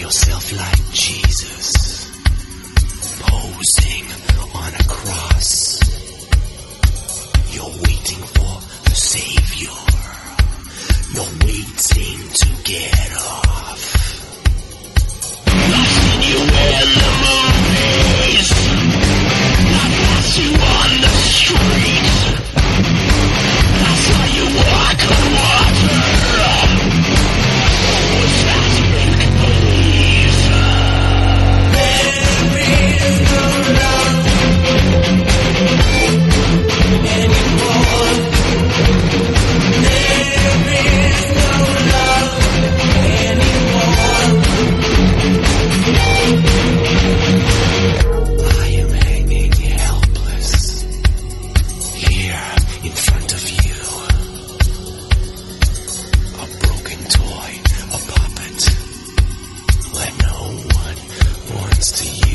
yourself like Jesus, posing on a cross. You're waiting for the Savior. You're waiting to get off. I've seen you in the movies. I've passed you on the street. I saw you walk on water. Was that make believe? There is no love anymore. There is no love anymore. I am hanging helpless here in front of you. A broken toy, a puppet, where no one wants to use.